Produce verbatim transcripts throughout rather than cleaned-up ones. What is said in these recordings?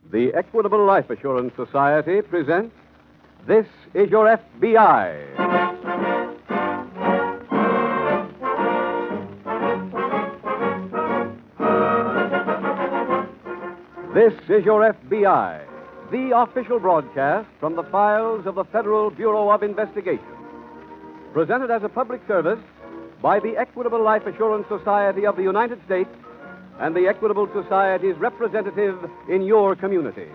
The Equitable Life Assurance Society presents This Is Your F B I. This is Your F B I, the official broadcast from the files of the Federal Bureau of Investigation. Presented as a public service by the Equitable Life Assurance Society of the United States and the Equitable Society's representative in your community.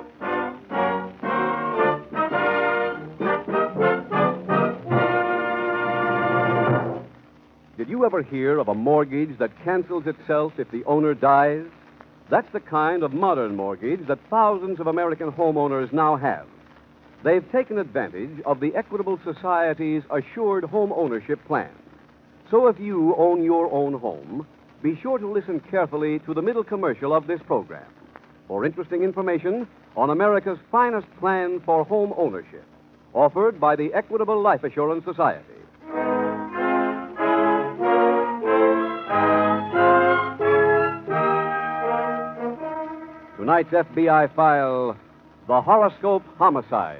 Did you ever hear of a mortgage that cancels itself if the owner dies? That's the kind of modern mortgage that thousands of American homeowners now have. They've taken advantage of the Equitable Society's Assured Home Ownership Plan. So if you own your own home, be sure to listen carefully to the middle commercial of this program for interesting information on America's finest plan for home ownership, offered by the Equitable Life Assurance Society. Tonight's F B I file, The Horoscope Homicide.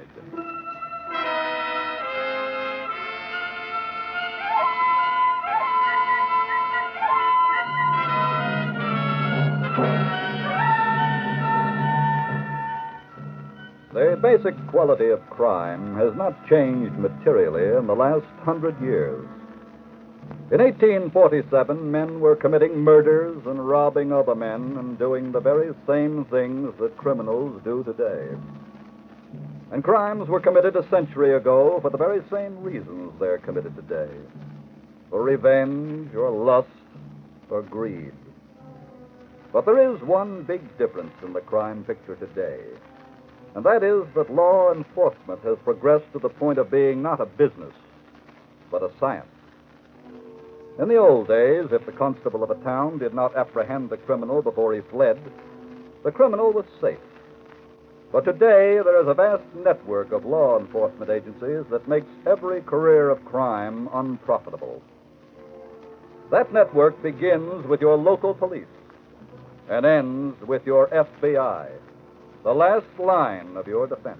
The basic quality of crime has not changed materially in the last hundred years. In eighteen forty-seven, men were committing murders and robbing other men and doing the very same things that criminals do today. And crimes were committed a century ago for the very same reasons they're committed today. For revenge or lust or greed. But there is one big difference in the crime picture today. And that is that law enforcement has progressed to the point of being not a business, but a science. In the old days, if the constable of a town did not apprehend the criminal before he fled, the criminal was safe. But today, there is a vast network of law enforcement agencies that makes every career of crime unprofitable. That network begins with your local police and ends with your F B I. The last line of your defense.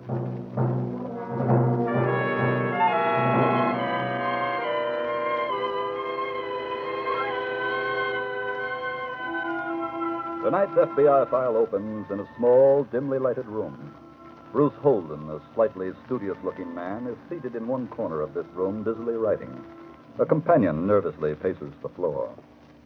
Tonight's F B I file opens in a small, dimly lighted room. Bruce Holden, a slightly studious-looking man, is seated in one corner of this room, busily writing. A companion nervously paces the floor.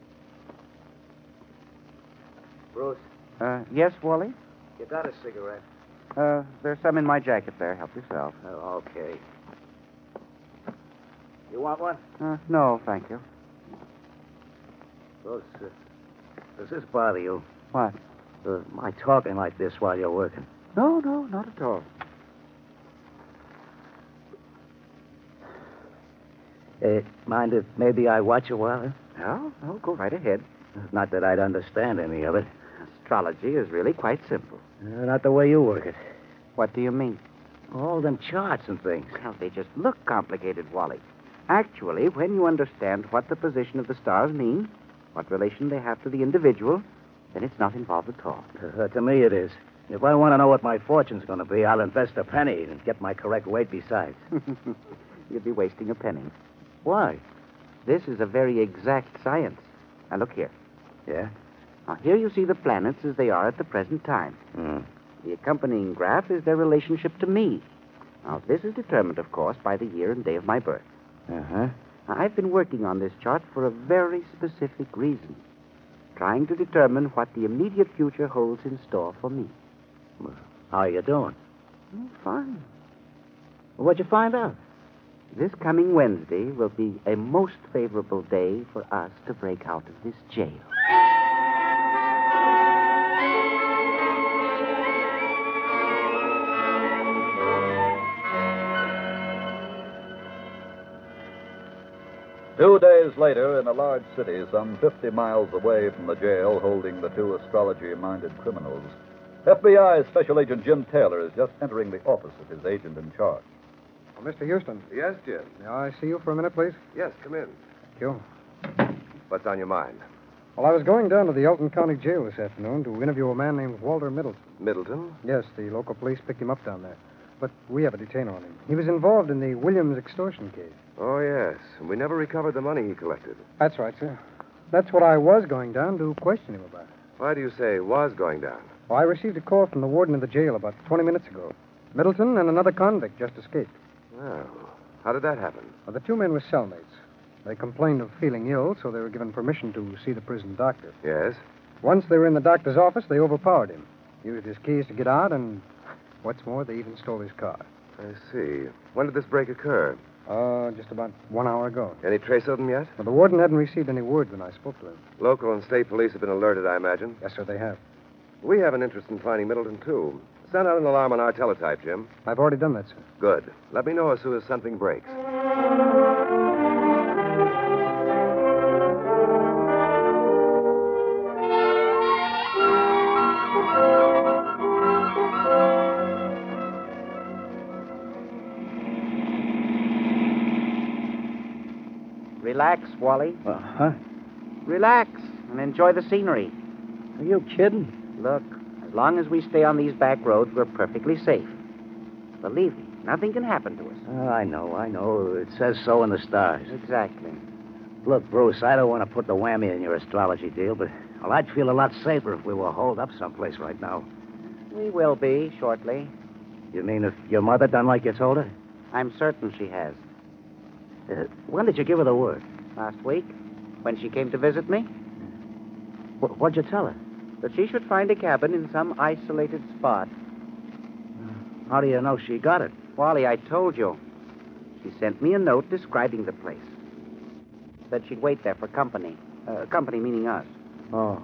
Bruce, Uh, yes, Wally? you got a cigarette? Uh, there's some in my jacket there. Help yourself. Oh, okay. You want one? Uh, no, thank you. Bruce, uh, does this bother you? What? Uh, my talking like this while you're working? No, no, not at all. Uh, mind if maybe I watch a while? Huh? No, no, go right ahead. Not that I'd understand any of it. Astrology is really quite simple. Uh, not the way you work it. What do you mean? All them charts and things. Well, they just look complicated, Wally. Actually, when you understand what the position of the stars mean, what relation they have to the individual, then it's not involved at all. Uh, to me, it is. If I want to know what my fortune's going to be, I'll invest a penny and get my correct weight besides. You'd be wasting a penny. Why? This is a very exact science. Now, look here. Yeah? Now, here you see the planets as they are at the present time. Mm. The accompanying graph is their relationship to me. Now, this is determined, of course, by the year and day of my birth. Uh-huh. Now, I've been working on this chart for a very specific reason, trying to determine what the immediate future holds in store for me. Well, how are you doing? Oh, fine. Well, what'd you find out? This coming Wednesday will be a most favorable day for us to break out of this jail. Two days later, in a large city some fifty miles away from the jail holding the two astrology-minded criminals, F B I Special Agent Jim Taylor is just entering the office of his agent in charge. Oh, Mister Houston. Yes, Jim. May I see you for a minute, please? Yes, come in. Thank you. What's on your mind? Well, I was going down to the Elton County Jail this afternoon to interview a man named Walter Middleton. Middleton? Yes, the local police picked him up down there. But we have a detainer on him. He was involved in the Williams extortion case. Oh, yes. And we never recovered the money he collected. That's right, sir. That's what I was going down to question him about. Why do you say was going down? Well, I received a call from the warden of the jail about twenty minutes ago. Middleton and another convict just escaped. Well, how did that happen? Well, the two men were cellmates. They complained of feeling ill, so they were given permission to see the prison doctor. Yes? Once they were in the doctor's office, they overpowered him, used his keys to get out, and what's more, they even stole his car. I see. When did this break occur? Uh, just about one hour ago. Any trace of them yet? Well, the warden hadn't received any word when I spoke to him. Local and state police have been alerted, I imagine. Yes, sir, they have. We have an interest in finding Middleton, too. Send out an alarm on our teletype, Jim. I've already done that, sir. Good. Let me know as soon as something breaks. Relax, Wally. Uh, huh? Relax and enjoy the scenery. Are you kidding? Look, as long as we stay on these back roads, we're perfectly safe. Believe me, nothing can happen to us. Oh, I know, I know. It says so in the stars. Exactly. Look, Bruce, I don't want to put the whammy in your astrology deal, but well, I'd feel a lot safer if we were holed up someplace right now. We will be shortly. You mean if your mother done like you told her? I'm certain she has. Uh, when did you give her the word? Last week, when she came to visit me, Wh- what'd you tell her? that she should find a cabin in some isolated spot. How do you know she got it? Wally, I told you. She sent me a note describing the place. Said she'd wait there for company. Uh, company meaning us. Oh.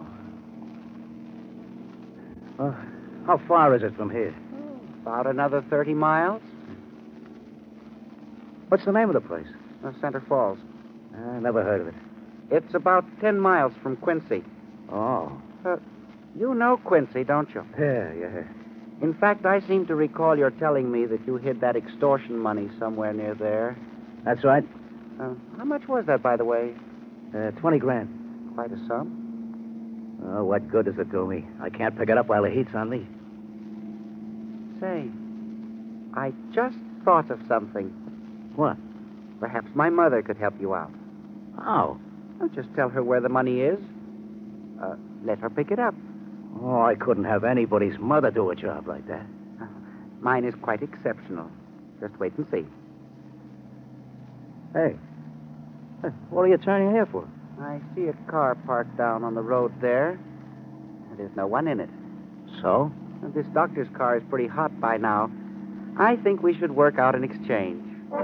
Well, how far is it from here? About another thirty miles. What's the name of the place? Uh, Center Falls. I never heard of it. It's about ten miles from Quincy. Oh. Uh, you know Quincy, don't you? Yeah, yeah. In fact, I seem to recall your telling me that you hid that extortion money somewhere near there. That's right. Uh, how much was that, by the way? Uh, twenty grand. Quite a sum. Oh, what good does it do me? I can't pick it up while the heat's on me. Say, I just thought of something. What? Perhaps my mother could help you out. How? I'll just tell her where the money is. Uh, let her pick it up. Oh, I couldn't have anybody's mother do a job like that. Uh, mine is quite exceptional. Just wait and see. Hey. Hey, what are you turning here for? I see a car parked down on the road there. There's no one in it. So? This doctor's car is pretty hot by now. I think we should work out an exchange.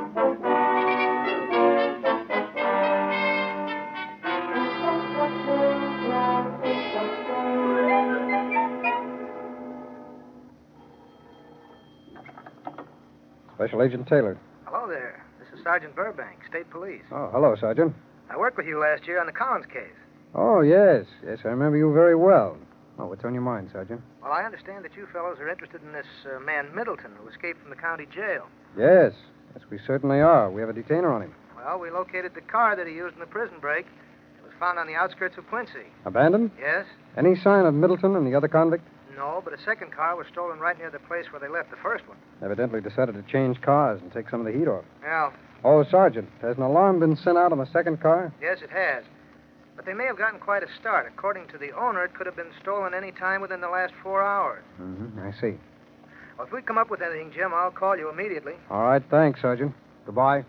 Special Agent Taylor. Hello there. This is Sergeant Burbank, State Police. Oh, hello, Sergeant. I worked with you last year on the Collins case. Oh, yes. Yes, I remember you very well. Oh, what's on your mind, Sergeant? Well, I understand that you fellows are interested in this uh, man Middleton who escaped from the county jail. Yes. Yes, we certainly are. We have a detainer on him. Well, we located the car that he used in the prison break. It was found on the outskirts of Quincy. Abandoned? Yes? Any sign of Middleton and the other convict? No, but a second car was stolen right near the place where they left the first one. Evidently decided to change cars and take some of the heat off. Well, Oh, Sergeant, has an alarm been sent out on the second car? yes, it has. But they may have gotten quite a start. According to the owner, it could have been stolen any time within the last four hours. Mm-hmm. I see. Well, if we come up with anything, Jim, I'll call you immediately. All right, thanks, Sergeant. Goodbye.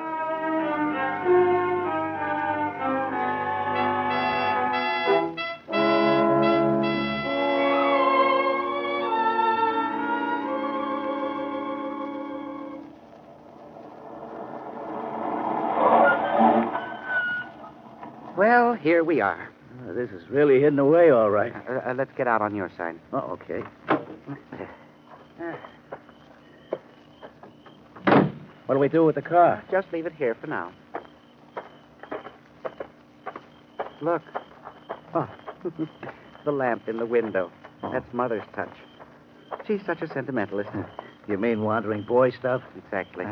Well, here we are. Oh, this is really hidden away all right. Uh, uh, let's get out on your side. Oh, okay. What do we do with the car? Just leave it here for now. Look. Oh. The lamp in the window. That's Mother's touch. She's such a sentimentalist. You mean wandering boy stuff? Exactly.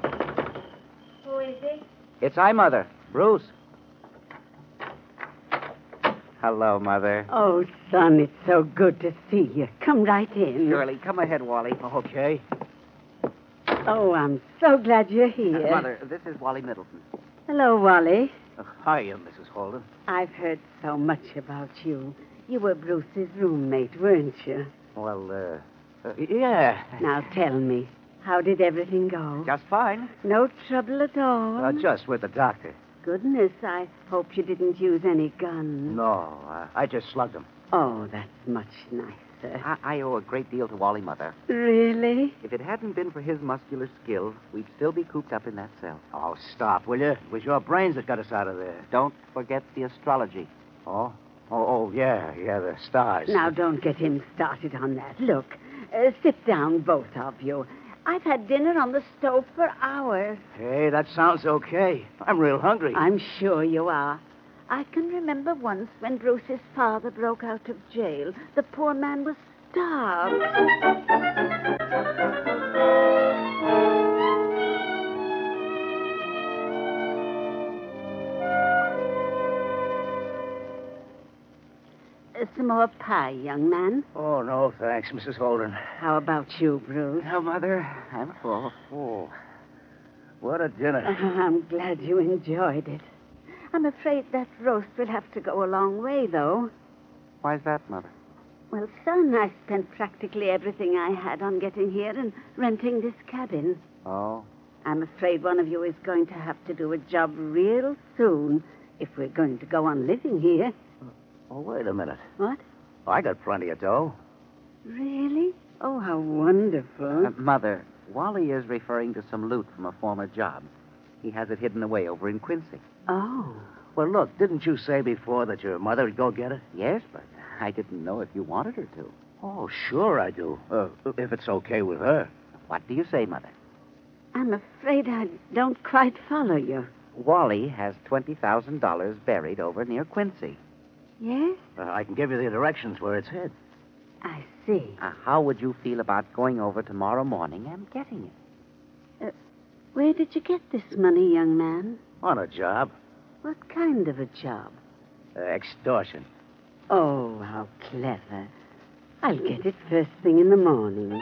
Who is it? It's I, Mother. Bruce. Hello, Mother. Oh, son, it's so good to see you. Come right in. Shirley, come ahead, Wally. Okay. Oh, I'm so glad you're here. Uh, Mother, this is Wally Middleton. Hello, Wally. Uh, hiya, Missus Holden. I've heard so much about you. You were Bruce's roommate, weren't you? Well, uh, uh, yeah. Now tell me, how did everything go? Just fine. No trouble at all? Uh, just with the doctor. Goodness, I hope you didn't use any guns. No, uh, I just slugged him. Oh, that's much nicer. I, I owe a great deal to Wally, Mother. Really? If it hadn't been for his muscular skill, we'd still be cooped up in that cell. Oh, stop, will you? It was your brains that got us out of there. Don't forget the astrology. Oh? Oh, oh, yeah, yeah, the stars. Now, don't get him started on that. Look, uh, sit down, both of you. I've had dinner on the stove for hours. Hey, that sounds okay. I'm real hungry. I'm sure you are. I can remember once when Bruce's father broke out of jail. The poor man was starved. Uh, some more pie, young man. Oh, no, thanks, Missus Holden. How about you, Bruce? No, Mother, I'm full. Oh, what a dinner. I'm glad you enjoyed it. I'm afraid that roast will have to go a long way, though. Why's that, Mother? Well, son, I spent practically everything I had on getting here and renting this cabin. Oh? I'm afraid one of you is going to have to do a job real soon if we're going to go on living here. Oh, wait a minute. What? I got plenty of dough. Really? Oh, how wonderful. Uh, Mother, Wally is referring to some loot from a former job. He has it hidden away over in Quincy. Oh. Well, look, didn't you say before that your mother would go get it? Yes, but I didn't know if you wanted her to. Oh, sure I do. Uh, if it's okay with her. What do you say, Mother? I'm afraid I don't quite follow you. Wally has twenty thousand dollars buried over near Quincy. Yes? Uh, I can give you the directions where it's hid. I see. Uh, how would you feel about going over tomorrow morning and getting it? Uh, where did you get this money, young man? On a job. What kind of a job? Uh, extortion. Oh, how clever. I'll get it first thing in the morning.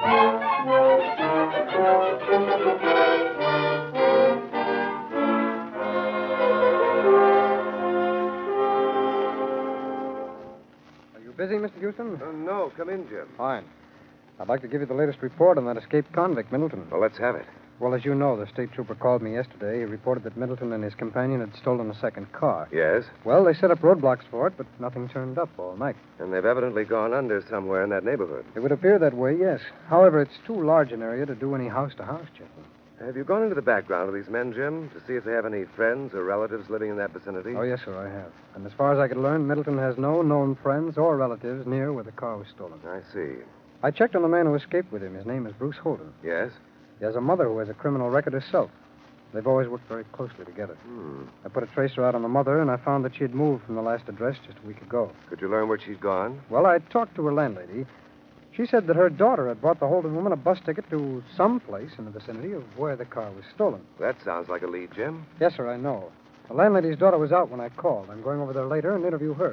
Are you busy, Mister Houston? Uh, no, come in, Jim. Fine. I'd like to give you the latest report on that escaped convict, Middleton. Well, let's have it. Well, as you know, the state trooper called me yesterday. He reported that Middleton and his companion had stolen a second car. Yes? Well, they set up roadblocks for it, but nothing turned up all night. And they've evidently gone under somewhere in that neighborhood. It would appear that way, yes. However, it's too large an area to do any house-to-house checking. Have you gone into the background of these men, Jim, to see if they have any friends or relatives living in that vicinity? Oh, yes, sir, I have. And as far as I could learn, Middleton has no known friends or relatives near where the car was stolen. I see. I checked on the man who escaped with him. His name is Bruce Holden. Yes? He has a mother who has a criminal record herself. They've always worked very closely together. Hmm. I put a tracer out on the mother, and I found that she had moved from the last address just a week ago. Could you learn where she'd gone? Well, I talked to her landlady. She said that her daughter had bought the Holden woman a bus ticket to some place in the vicinity of where the car was stolen. That sounds like a lead, Jim. Yes, sir, I know. The landlady's daughter was out when I called. I'm going over there later and interview her.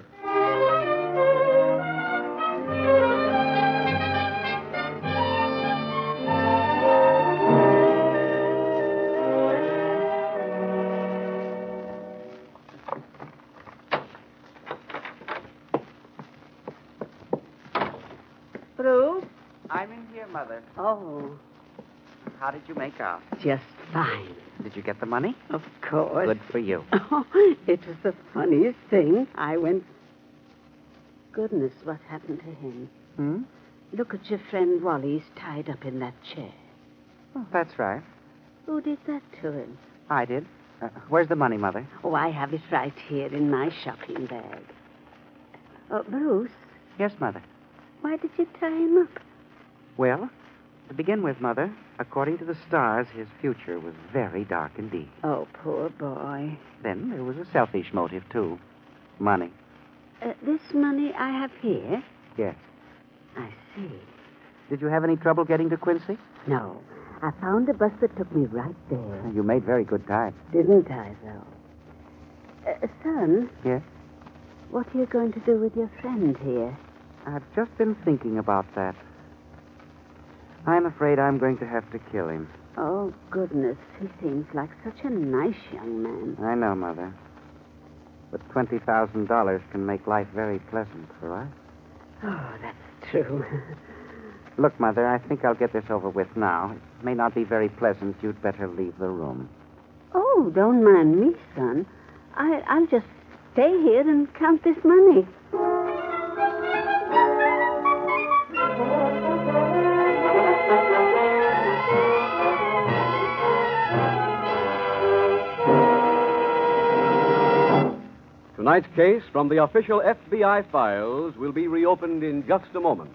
Bruce? I'm in here, Mother. Oh, How did you make out? just fine. Did you get the money? Of course. Good for you. Oh, it was the funniest thing. I went... Goodness, what happened to him? Hmm? Look at your friend Wally's tied up in that chair. Oh, that's right. Who did that to him? I did. Uh, where's the money, Mother? Oh, I have it right here in my shopping bag. Oh, Bruce, Yes, Mother. why did you tie him up? Well, to begin with, Mother, according to the stars, his future was very dark indeed. Oh, poor boy. Then there was a selfish motive, too. Money. Uh, this money I have here? Yes. I see. Did you have any trouble getting to Quincy? No, I found a bus that took me right there. You made very good time. Didn't I, though? Uh, son, Yes? What are you going to do with your friend here? I've just been thinking about that. I'm afraid I'm going to have to kill him. Oh, goodness. He seems like such a nice young man. I know, Mother. But twenty thousand dollars can make life very pleasant for us. Oh, that's true. Look, Mother, I think I'll get this over with now. It may not be very pleasant. You'd better leave the room. Oh, don't mind me, son. I, I'll just stay here and count this money. Tonight's case from the official F B I files will be reopened in just a moment.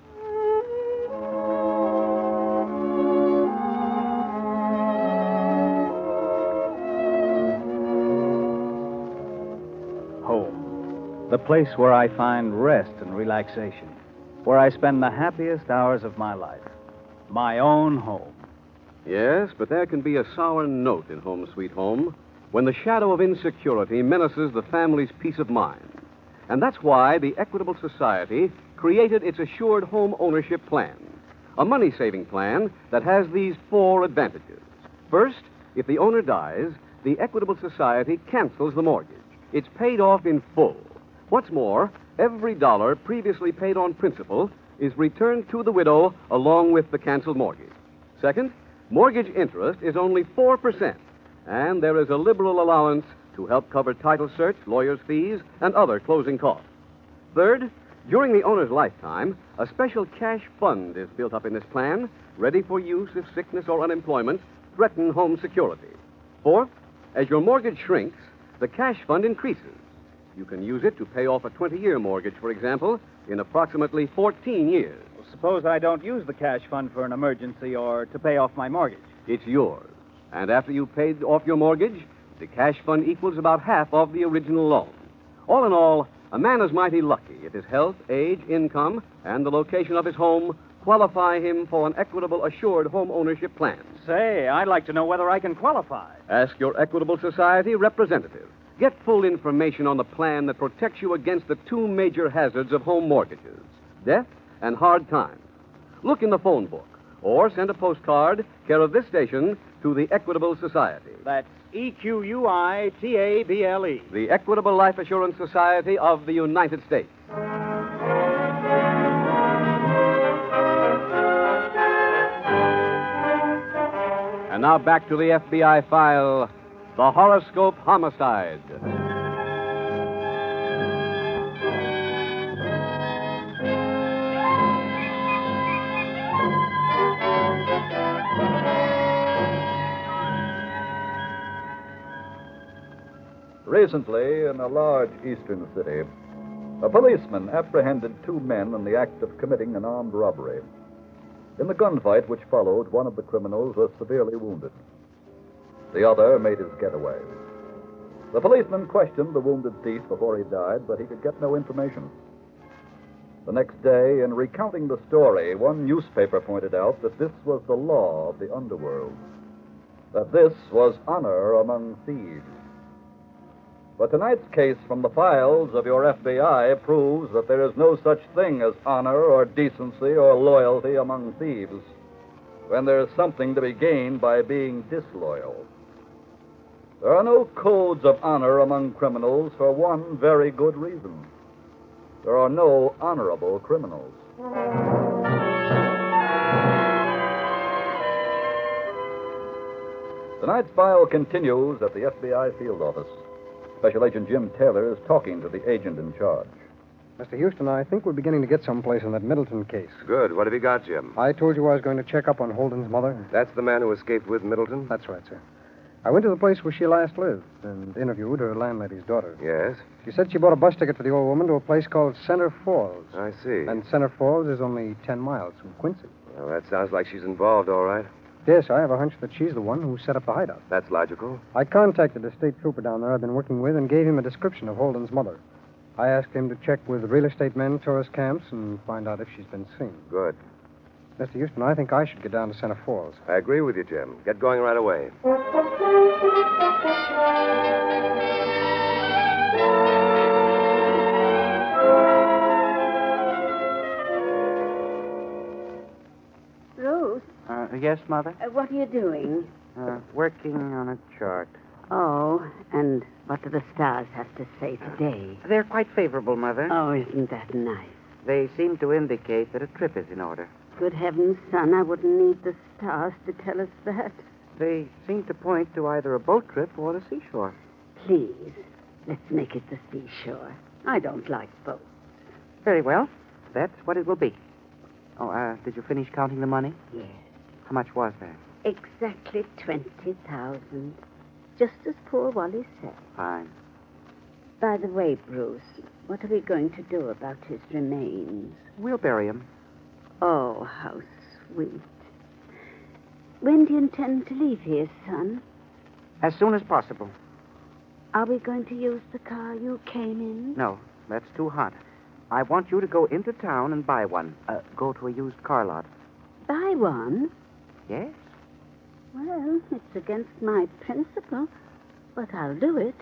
Home. The place where I find rest and relaxation. Where I spend the happiest hours of my life. My own home. Yes, but there can be a sour note in Home Sweet Home when the shadow of insecurity menaces the family's peace of mind. And that's why the Equitable Society created its Assured Home Ownership Plan, a money-saving plan that has these four advantages. First, if the owner dies, the Equitable Society cancels the mortgage. It's paid off in full. What's more, every dollar previously paid on principal is returned to the widow along with the canceled mortgage. Second, mortgage interest is only four percent. And there is a liberal allowance to help cover title search, lawyer's fees, and other closing costs. Third, during the owner's lifetime, a special cash fund is built up in this plan, ready for use if sickness or unemployment threaten home security. Fourth, as your mortgage shrinks, the cash fund increases. You can use it to pay off a twenty-year mortgage, for example, in approximately fourteen years. Well, suppose I don't use the cash fund for an emergency or to pay off my mortgage. It's yours. And after you've paid off your mortgage, the cash fund equals about half of the original loan. All in all, a man is mighty lucky if his health, age, income, and the location of his home qualify him for an Equitable Assured Home Ownership Plan. Say, I'd like to know whether I can qualify. Ask your Equitable Society representative. Get full information on the plan that protects you against the two major hazards of home mortgages, death and hard times. Look in the phone book or send a postcard, care of this station, to the Equitable Society. That's E Q U I T A B L E. The Equitable Life Assurance Society of the United States. And now back to the F B I file, The Horoscope Homicide. Recently, in a large eastern city, a policeman apprehended two men in the act of committing an armed robbery. In the gunfight which followed, one of the criminals was severely wounded. The other made his getaway. The policeman questioned the wounded thief before he died, but he could get no information. The next day, in recounting the story, one newspaper pointed out that this was the law of the underworld, that this was honor among thieves. But tonight's case from the files of your F B I proves that there is no such thing as honor or decency or loyalty among thieves when there is something to be gained by being disloyal. There are no codes of honor among criminals for one very good reason. There are no honorable criminals. Tonight's file continues at the F B I field office. Special Agent Jim Taylor is talking to the agent in charge. Mister Houston, I think we're beginning to get someplace in that Middleton case. Good. What have you got, Jim? I told you I was going to check up on Holden's mother. That's the man who escaped with Middleton? That's right, sir. I went to the place where she last lived and interviewed her landlady's daughter. Yes? She said she bought a bus ticket for the old woman to a place called Center Falls. I see. And Center Falls is only ten miles from Quincy. Well, that sounds like she's involved, all right. Yes, I have a hunch that she's the one who set up the hideout. That's logical. I contacted the state trooper down there I've been working with and gave him a description of Holden's mother. I asked him to check with real estate men, tourist camps, and find out if she's been seen. Good. Mister Houston, I think I should get down to Center Falls. I agree with you, Jim. Get going right away. Bruce. Uh, yes, Mother? Uh, what are you doing? Uh, working on a chart. Oh, and what do the stars have to say today? They're quite favorable, Mother. Oh, isn't that nice? They seem to indicate that a trip is in order. Good heavens, son, I wouldn't need the stars to tell us that. They seem to point to either a boat trip or the seashore. Please, let's make it the seashore. I don't like boats. Very well. That's what it will be. Oh, uh, did you finish counting the money? Yes. How much was there? Exactly twenty thousand. Just as poor Wally said. Fine. By the way, Bruce, what are we going to do about his remains? We'll bury him. Oh, how sweet. When do you intend to leave here, son? As soon as possible. Are we going to use the car you came in? No, that's too hot. I want you to go into town and buy one. Uh, go to a used car lot. Buy one? Yes? Well, it's against my principle, but I'll do it.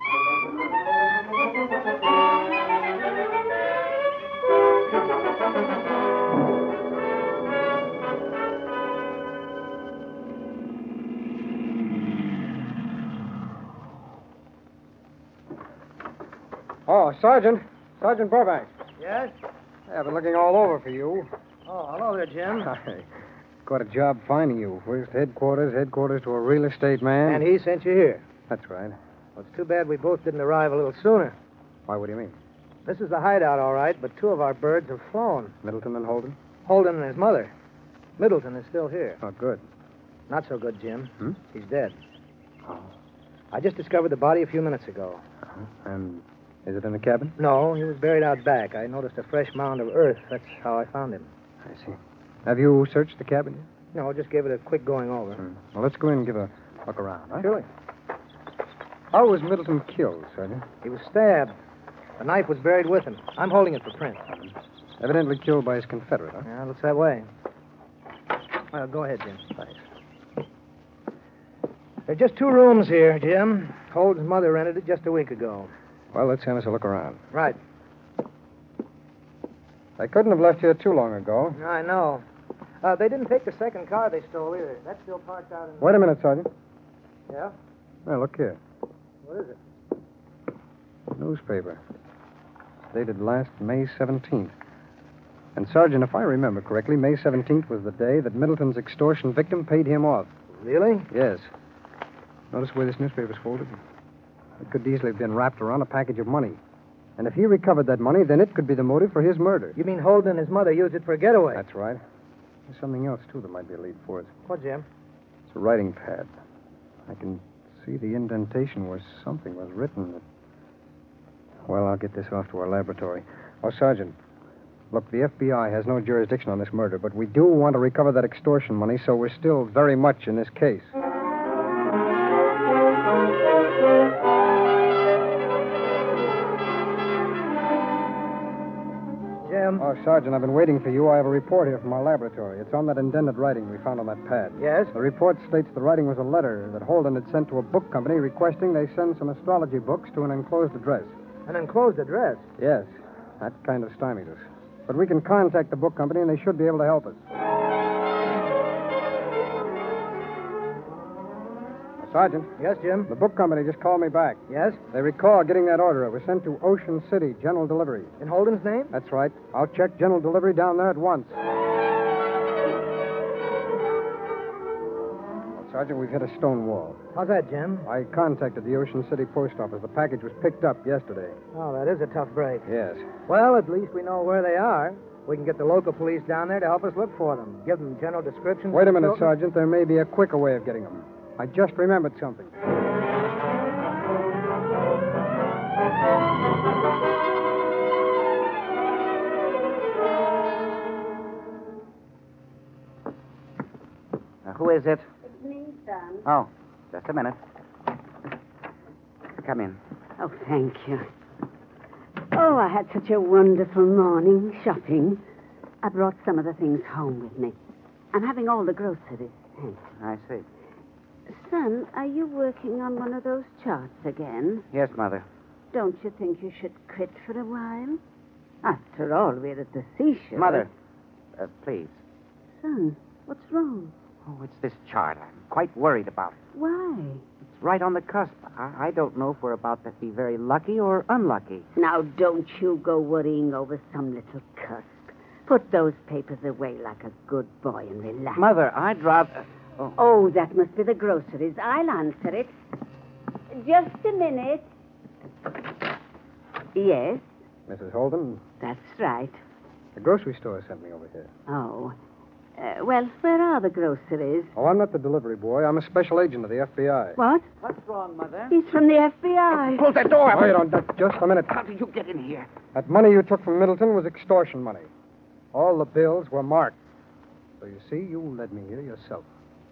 Oh, Sergeant. Sergeant Burbank. Yes? Hey, I've been looking all over for you. Oh, hello there, Jim. I got a job finding you. First headquarters, headquarters to a real estate man. And he sent you here. That's right. Well, it's too bad we both didn't arrive a little sooner. Why, what do you mean? This is the hideout, all right, but two of our birds have flown. Middleton and Holden? Holden and his mother. Middleton is still here. Oh, good. Not so good, Jim. Hmm? He's dead. Oh. I just discovered the body a few minutes ago. Uh-huh. And is it in the cabin? No, he was buried out back. I noticed a fresh mound of earth. That's how I found him. I see. Have you searched the cabin yet? No, just gave it a quick going over. Hmm. Well, let's go in and give a look around, huh? Surely. How was Middleton killed, Sergeant? He was stabbed. The knife was buried with him. I'm holding it for print. Evidently killed by his Confederate, huh? Yeah, looks that way. Well, go ahead, Jim. Thanks. There are just two rooms here, Jim. Holden's mother rented it just a week ago. Well, let's have us a look around. Right. They couldn't have left here too long ago. I know. Uh, they didn't take the second car they stole either. That's still parked out in... Wait a minute, Sergeant. Yeah? Well, look here. What is it? Newspaper. Dated last May seventeenth. And, Sergeant, if I remember correctly, May seventeenth was the day that Middleton's extortion victim paid him off. Really? Yes. Notice where this newspaper's folded? It could easily have been wrapped around a package of money. And if he recovered that money, then it could be the motive for his murder. You mean Holden and his mother used it for a getaway? That's right. There's something else, too, that might be a lead for us. What, Jim? It's a writing pad. I can see the indentation where something was written. Well, I'll get this off to our laboratory. Oh, Sergeant, look, the F B I has no jurisdiction on this murder, but we do want to recover that extortion money, so we're still very much in this case. Jim? Oh, Sergeant, I've been waiting for you. I have a report here from our laboratory. It's on that indented writing we found on that pad. Yes? The report states the writing was a letter that Holden had sent to a book company requesting they send some astrology books to an enclosed address. An enclosed address? Yes, that kind of stymies us. But we can contact the book company, and they should be able to help us. Sergeant. Yes, Jim? The book company just called me back. Yes? They recall getting that order. It was sent to Ocean City, General Delivery. In Holden's name? That's right. I'll check General Delivery down there at once. Well, Sergeant, we've hit a stone wall. How's that, Jim? I contacted the Ocean City post office. The package was picked up yesterday. Oh, that is a tough break. Yes. Well, at least we know where they are. We can get the local police down there to help us look for them. Give them general descriptions. Wait a minute, children. Sergeant. There may be a quicker way of getting them. I just remembered something. Now, who is it? It's me, son. Oh, just a minute. Come in. Oh, thank you. Oh, I had such a wonderful morning shopping. I brought some of the things home with me. I'm having all the groceries. Thanks. I see. Son, are you working on one of those charts again? Yes, Mother. Don't you think you should quit for a while? After all, we're at the seashore. Mother, uh, please. Son, What's wrong? Oh, it's this chart. I'm quite worried about it. Why? It's right on the cusp. I, I don't know if we're about to be very lucky or unlucky. Now, don't you go worrying over some little cusp. Put those papers away like a good boy and relax. Mother, I'd rather... Oh. oh, that must be the groceries. I'll answer it. Just a minute. Yes? Missus Holden, That's right. the grocery store sent me over here. Oh. Uh, well, where are the groceries? Oh, I'm not the delivery boy. I'm a special agent of the F B I. What? What's wrong, Mother? He's from the F B I. Close that door. Wait on that just a minute. How did you get in here? That money you took from Middleton was extortion money. All the bills were marked. So you see, you led me here yourself.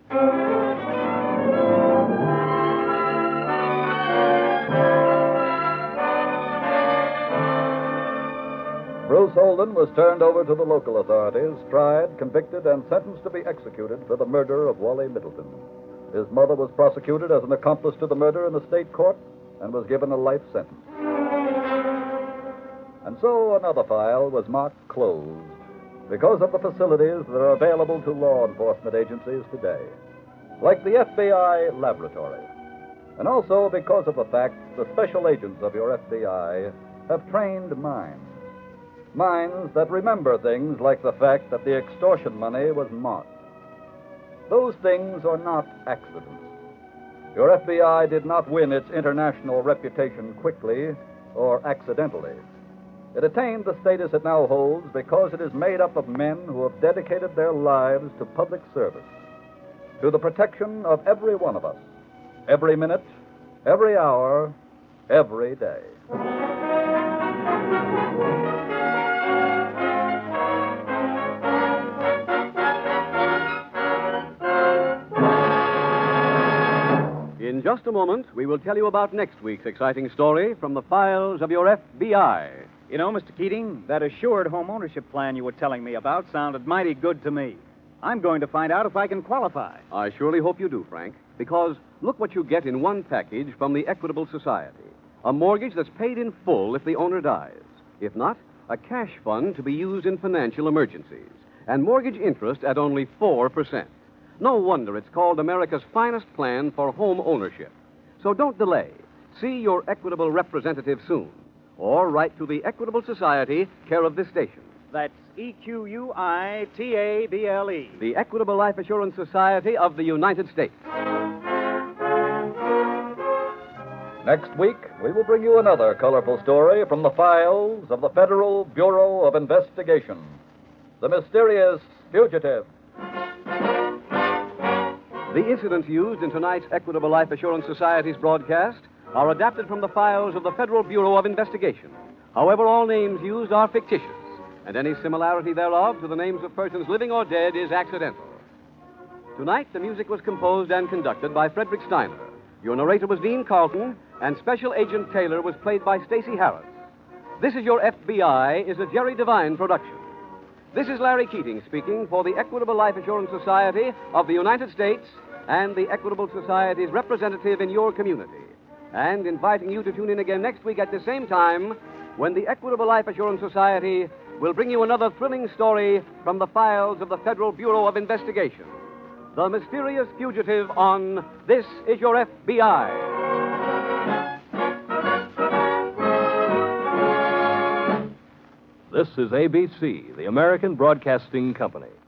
Bruce Holden was turned over to the local authorities, tried, convicted, and sentenced to be executed for the murder of Wally Middleton. His mother was prosecuted as an accomplice to the murder in the state court and was given a life sentence. And so another file was marked closed because of the facilities that are available to law enforcement agencies today, like the F B I laboratory, and also because of the fact the special agents of your F B I have trained minds. Minds that remember things like the fact that the extortion money was marked. Those things are not accidents. Your F B I did not win its international reputation quickly or accidentally. It attained the status it now holds because it is made up of men who have dedicated their lives to public service, to the protection of every one of us, every minute, every hour, every day. In just a moment, we will tell you about next week's exciting story from the files of your F B I. You know, Mister Keating, that assured home ownership plan you were telling me about sounded mighty good to me. I'm going to find out if I can qualify. I surely hope you do, Frank, because look what you get in one package from the Equitable Society. A mortgage that's paid in full if the owner dies. If not, a cash fund to be used in financial emergencies. And mortgage interest at only four percent. No wonder it's called America's finest plan for home ownership. So don't delay. See your Equitable representative soon. Or write to the Equitable Society, care of this station. That's E Q U I T A B L E. The Equitable Life Assurance Society of the United States. Next week, we will bring you another colorful story from the files of the Federal Bureau of Investigation. The Mysterious Fugitive. The incidents used in tonight's Equitable Life Assurance Society's broadcast are adapted from the files of the Federal Bureau of Investigation. However, all names used are fictitious, and any similarity thereof to the names of persons living or dead is accidental. Tonight, the music was composed and conducted by Frederick Steiner. Your narrator was Dean Carlton, and Special Agent Taylor was played by Stacey Harris. This Is Your F B I is a Jerry Devine production. This is Larry Keating speaking for the Equitable Life Assurance Society of the United States and the Equitable Society's representative in your community, and inviting you to tune in again next week at the same time when the Equitable Life Assurance Society will bring you another thrilling story from the files of the Federal Bureau of Investigation. The Mysterious Fugitive on This Is Your F B I. This is A B C, the American Broadcasting Company.